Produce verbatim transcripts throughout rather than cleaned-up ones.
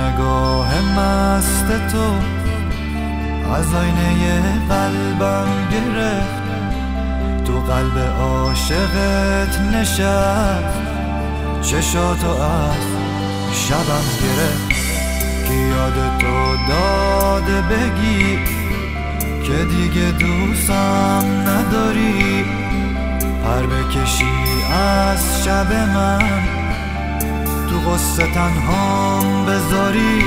نگاه مست تو از آینه قلبم گرفت، تو قلب عاشقت نشست، چشاتو از شبم گرفت که یاد تو داده بگی که دیگه دوستم نداری، پر بکشی از شب من تو غصه تنهام بذاری.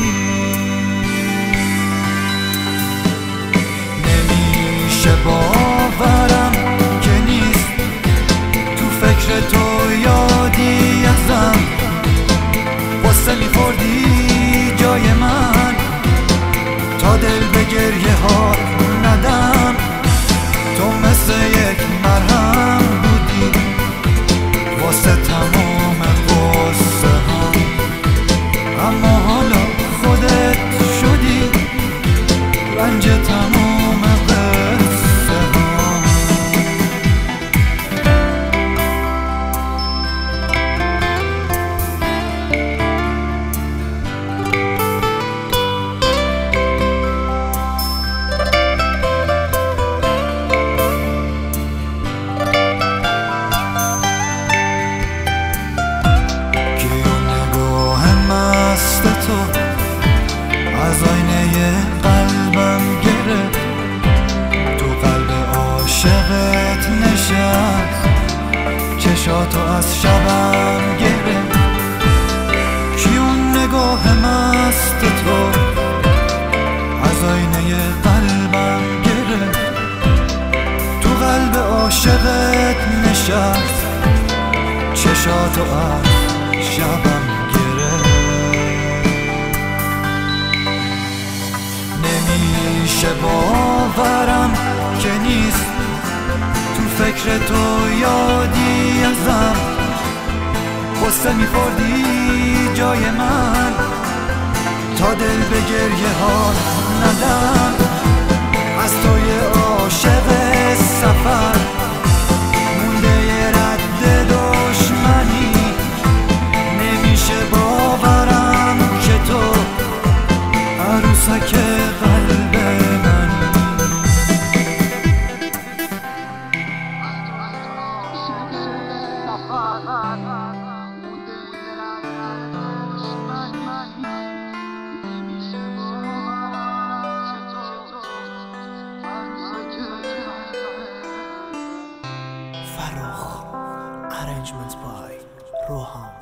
نمیشه باورم که نیست تو فکر تو یادی ازم، غصه میخوردی جای من تا دل به گریه ها ندم، تو مثل یک مرهم بودی واسه تمام غصه هم، اما حالا خودت شدی رنج تمام قصه هم. تو از آینه قلبم گرفت، تو قلب عاشقت نشست، چشاتو از شبم گرفت. کی اون نگاه مست تو از آینه قلبم گرفت، تو قلب عاشقت نشست، چشاتو از شبم نمیشه باورم که نیست تو فکر تو یادی ازم، غصه میخوردی جای من تا دل به گریه ها ندم، از توی عاشق سفر مونده یه رد دشمنی. نمیشه باورم که تو عروسک قلب منی. Farokh, arrangements by Roham.